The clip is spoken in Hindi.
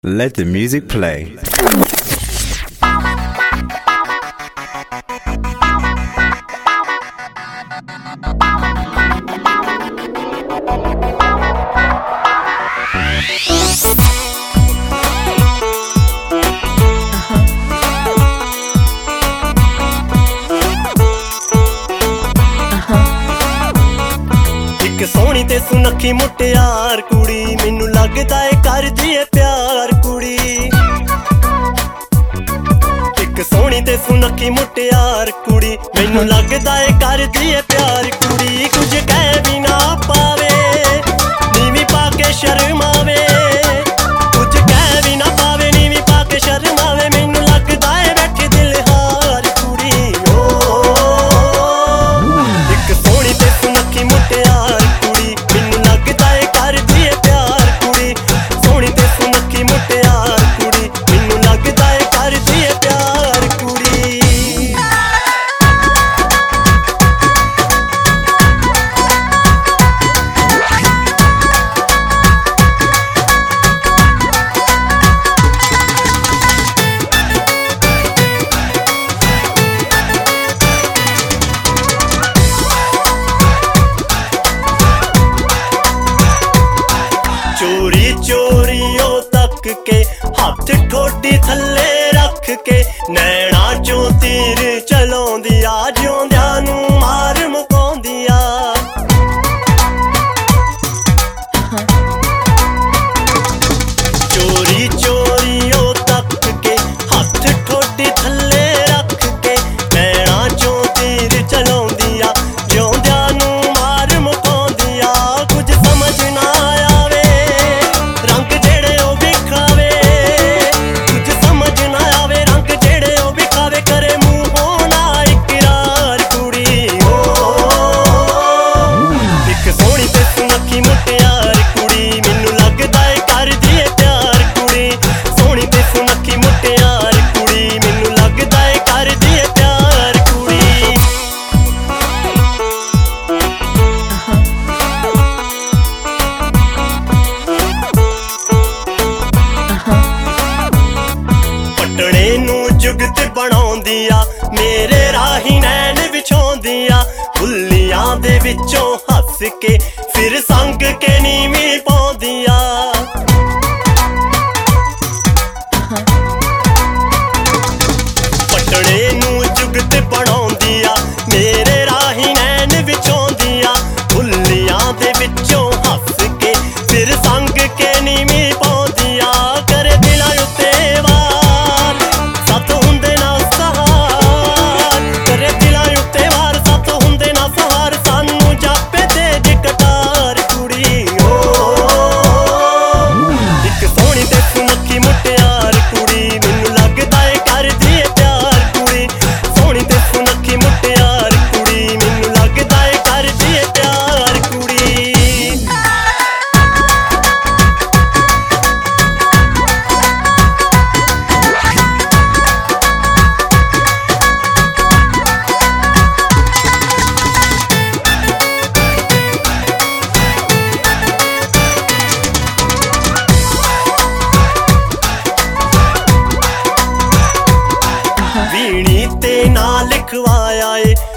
Let the music play. एक सोहनी ते सुनखी मुटियार कुड़ी मैनू लगदा है करदी है प्यार कुड़ी। एक सोहनी ते सुनखी मुटियार कुड़ी मैनू लगदा है करदी है प्यार कुड़ी। कुछ कह भी ना पावे नीवी पाके शर्मावे, कुछ कह भी ना पावे नीवी पाके शर्मावे। मैनू लगदा है बैठे दिल हार कुड़ी। एक सोहनी ते सुनखी मुटियार चोरी चोरी ओ तक के हाथ ठोडी थले रख के नैना चो तीर चलाउंदिया जिउंदिया नू मार मुकाउंदिया। चोरी चोरी ओ तक के हाथ ठोडी थले रख के नैना चो तीर चलाउंदिया जिउंदिया नू मार मुकाउंदिया। कुछ समझ ना जुगत बनाउंदिया मेरे राही नैन विछाउंदिया। भुल्लियां दे विचों हस के फिर संग के नीवी पाउंदिया। पटने नू जुगत बनाउंदिया मेरे राही नैन विछाउंदिया। भुल्लियां दे विचों हस के फिर संग के नीवी पाउंदिया। करे दिलां उत्ते वीणी ते ना लिखवाया ए